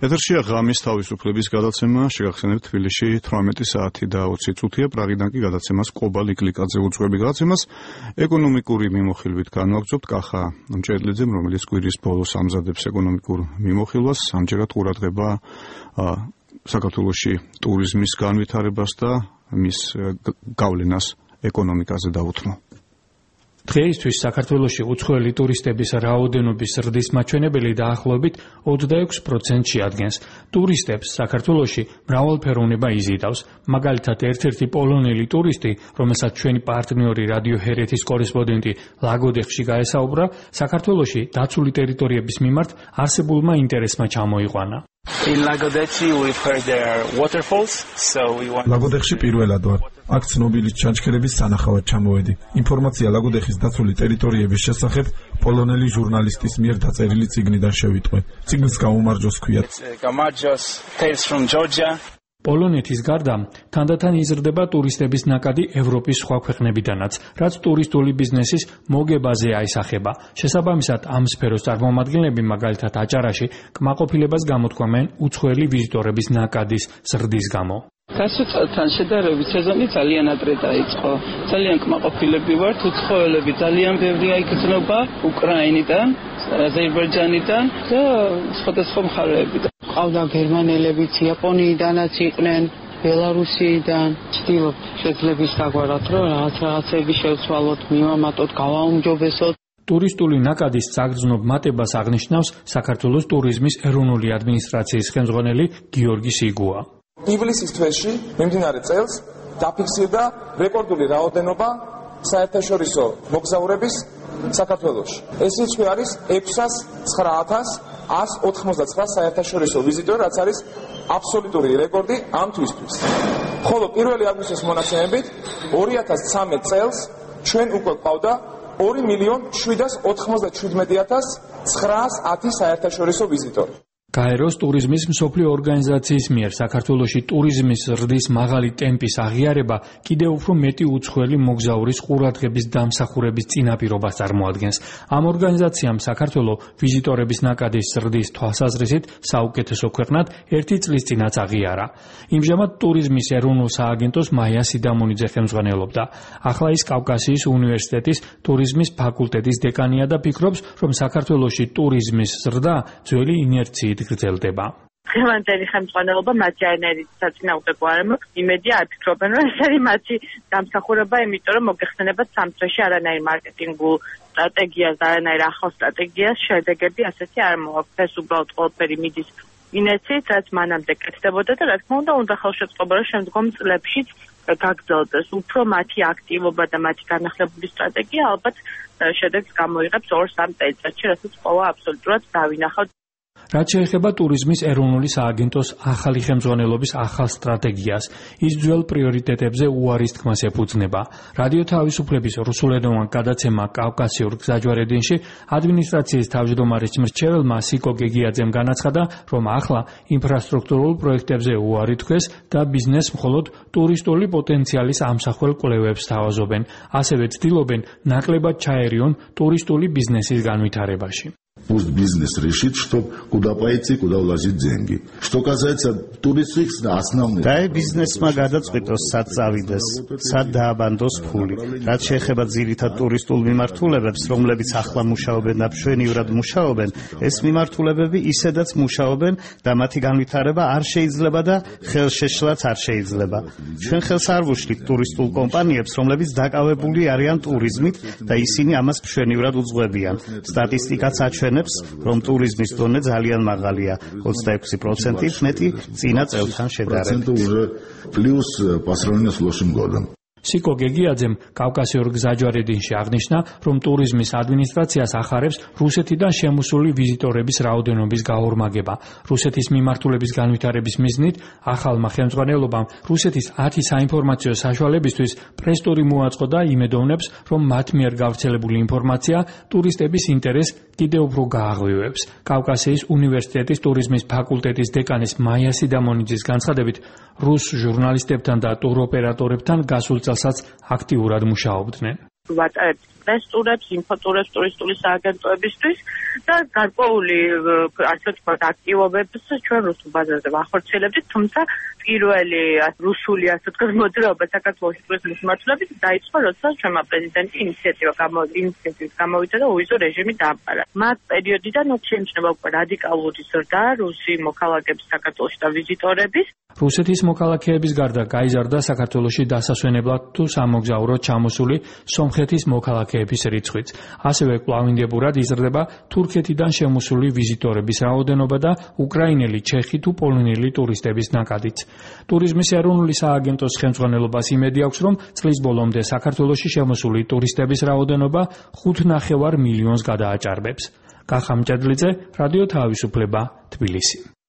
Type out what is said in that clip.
ეთერშია ღამის თავისუფლების გადაცემა, შეგახსენებთ თბილისში 18 საათი და 20 წუთია, პრაღიდან კი გადაცემას ყობა ლიკლიკაძე უძღვები გადაცემას ეკონომიკური მიმოხილვით განვაგრძობთ კახა მჭედლიძემ, რომელიც კვირის ბოლოს ამზადებს ეკონომიკურ მიმოხილვას, ამჯერად ყურადღება საქართველოში ტურიზმის განვითარებას და მის გავლენას ეკონომიკაზე დაუთმო. დღეისთვის საქართველოში უცხოელი ტურისტების რაოდენობის ზრდის მაჩვენებელი დაახლოებით 26% შეადგენს. ტურისტებს საქართველოში მრავალფეროვნება იზიდავს. მაგალითად, ერთ-ერთი პოლონელი ტურისტი, რომელსაც ჩვენი პარტნიორი რადიო ჰერეთის კორესპონდენტი ლაგოდეხში გაესაუბრა, საქართველოში დაცული ტერიტორიების მიმართ არსებულმა ინტერესმა ჩამოიყვანა. ლაგოდეხში პირველად ვარ. აქ ცნობილი ჩანჩქერების სანახავად ჩამოვედი. ინფორმაცია ლაგოდეხის დაცული ტერიტორიების შესახებ პოლონელი ჟურნალისტის მიერ დაწერილი წიგნიდან შევიტყვე. წიგნს გაუმარჯოს ჰქვიათ. პოლონეთის გარდა თანდათან იზრდება ტურისტების ნაკადი ევროპის სხვა ქვეყნებიდანაც, რაც ტურისტული ბიზნესის მოგებაზე აისახება. შესაბამისად, ამ სფეროს წარმომადგენლები, მაგალითად აჭარაში, კმაყოფილებას გამოთქვამენ უცხოელი ვიზიტორების ნაკადის ზრდის გამო. გასულ წელთან შედარებით სეზონი ძალიან ადრე დაიწყო. ძალიან კმაყოფილები ვართ, უცხოელები ძალიან ბევრია იგრძნობა უკრაინიდან, აზერბაიჯანიდან და სხვადასხვა მხარეებიდან. ყავდა გერმანელებიც, იაპონიიდანაც იყვნენ, ბელარუსიიდან. ვცდილობ შეძლების დაგვარად, რომ რაღაცები შევცვალოთ, მივამატოთ, გავაუმჯობესოთ. ტურისტული ნაკადის წაგრძნობ მატებას აღნიშნავს საქართველოს ტურიზმის ეროვნული ადმინისტრაციის ხელმძღვანელი გიორგი სიგუა. ივლისის თვეში მიმდინარე წელს დაფიქსირდა რეკორდული რაოდენობა საერთაშორისო მოგზაურების საქართველოში. ეს რიცხვი არის 609,189 საერთაშორისო ვიზიტორი, რაც არის აბსოლუტური რეკორდი ამ თვისთვის. ხოლო 1 აგვისტოს მონაცემებით 2013 წელს ჩვენ უკვე ყავდა 2,797,910 საერთაშორისო ვიზიტორი. გაეროს ტურიზმის მსოფლიო ორგანიზაციის მიერ საქართველოში ტურიზმის ზრდის მაღალი ტემპის აღიარება კიდევ უფრო მეტი უცხოელი მოგზაურის ყურადღების დამსახურების წინაპირობას წარმოადგენს. ამ ორგანიზაციამ საქართველო ვიზიტორების ნაკადის ზრდის თვალსაზრისით საუკეთესო ქვეყნად 1 წლის წინაც აღიარა. იმჟამად ტურიზმის ეროვნულ სააგენტოს მაია სიდამონიძე ხელმძღვანელობდა. ახლა ის კავკასიის უნივერსიტეტის ტურიზმის ფაკულტეტის დეკანია და ფიქრობს, რომ საქართველოში ტურიზმის ზრდა ძველი ინერციით გრძელდება. დღევანდელი ხელმძღვანელობა მათი არანაირი საწინააღმდეგო არ მაქვს. იმედია არ ფიქრობენ, რომ ეს არის მათი დამსახურება, იმიტომ რომ მოგეხსენებათ სამწუხაროდ არანაირი მარკეტინგულ სტრატეგიას და არანაირი ახალ სტრატეგიას შედეგები ასეთი არ მოაქვს. ეს უბრალოდ ყველაფერი მიდის ინერციით, რაც მანამდე კეთდებოდა და რა თქმა უნდა ხელშეწყობა რომ შემდგომ წლებშიც გაგრძელდეს. უფრო მათი აქტივობა და მათი განახლებული სტრატეგია ალბათ შედეგს გამოიღებს 2-3 წელიწადში, რასაც ყოველ აბსოლუტურად დავინახავთ. რაც შეეხება ტურიზმის ეროვნული სააგენტოს ახალი ხელმძღვანელობის ახალ სტრატეგიას, ის ძველ პრიორიტეტებზე უარის თქმას ეფუძნება. რადიო თავისუფლების რუსულენოვან გადაცემა კავკასიურ გზაჯვარედინში ადმინისტრაციის თავმჯდომარის მრჩეველმა სიკო გეგიაძემ განაცხადა, რომ ახლა ინფრასტრუქტურულ პროექტებზე უარი თქვეს და ბიზნეს მხოლოდ ტურისტული პოტენციალის ამსახველ კვლევებს თავაზობენ. ასევე ცდილობენ ნაკლებად ჩაერიონ ტურისტული ბიზნესის განვითარებაში. Пусть бизнес решит, что куда пойти, куда вложить деньги. Что касается туристов, основные. Дай бизнесმა გადაწყვიტოს სად წავიდეს, სად დააბანდოს ფული. რაც შეეხება ძირითად ტურისტულ მიმართულებებს, რომლებიც ახლა მუშაობენ და მშვენივრად მუშაობენ, ეს მიმართულებები ისედაც მუშაობენ და მათი განვითარება არ შეიძლება და ხელშეშლაც არ შეიძლება. ჩვენ ხელს არ ვუშლით ტურისტულ კომპანიებს, რომლებიც დაკავებული არიან ტურიზმით და ისინი ამას მშვენივრად უძღვებიან. სტატისტიკაც აჩვენებს, რომ ტურიზმის დონე ძალიან მაღალია, 26%-ით მეტი წინა წელთან შედარებით. Плюс по сравнению с прошлым годом. სიკო გეგიაძემ კავკასიურ გზაჯვარედინში აღნიშნა, რომ ტურიზმის ადმინისტრაციას ახარებს რუსეთიდან შემოსული ვიზიტორების რაოდენობის გაორმაგება. რუსეთის მიმართულების განვითარების მიზნით ახალმა ხელმძღვანელობამ რუსეთის 10 საინფორმაციო საშუალებისთვის პრეს-ტური მოაწყო და იმედოვნებს, რომ მათ მიერ გავრცელებული ინფორმაცია ტურისტების ინტერესს კიდევ უფრო გააღვივებს. კავკასიის უნივერსიტეტის ტურიზმის ფაკულტეტის დეკანის მაია სიდამონიძის განცხადებით, რუს ჟურნალისტებთან და ტუროპერატორებთან გასულ წელსაც აქტიურად მუშაობდნენ. ვატარებთ ტესტურებს, ინფოტურებს ტურისტული სააგენტოებისთვის და გარკვეული ასე ვთქვათ აქტივობებს ჩვენ რუსულ ბაზარზე ვახორციელებთ, თუმცა პირველი რუსული ასე ვთქვათ მოძრაობა საქართველოში ტურიზმის მიმართულებით დაიწყო, როცა ჩვენმა პრეზიდენტი ინიციატივით გამოვიდა და უვიზო რეჟიმი დაამყარა. მათ პერიოდიდან შეიმჩნევა უკვე რადიკალური ზრდა რუსი მოქალაქეების საქართველოში და ვიზიტორების. რუსეთის მოქალაქეების გარდა გაიზარდა საქართველოში დასასვენებლად თუ სამოგზაუროდ ჩამოსული სომხეთის მოქალაქეების რიცხვიც. ასევე კვლავინდებურად იზრდება თურქეთიდან შემოსული ვიზიტორების რაოდენობა და უკრაინელი, ჩეხი თუ პოლონელი ტურისტების ნაკადიც. ტურიზმის ეროვნული სააგენტოს ხელმძღვანელობას იმედი აქვს, რომ წლის ბოლომდე საქართველოში შემოსული ტურისტების რაოდენობა 5,5 მილიონს გადააჭარბებს. კახა მჭედლიძე, რადიო თავისუფლება, თბილისი.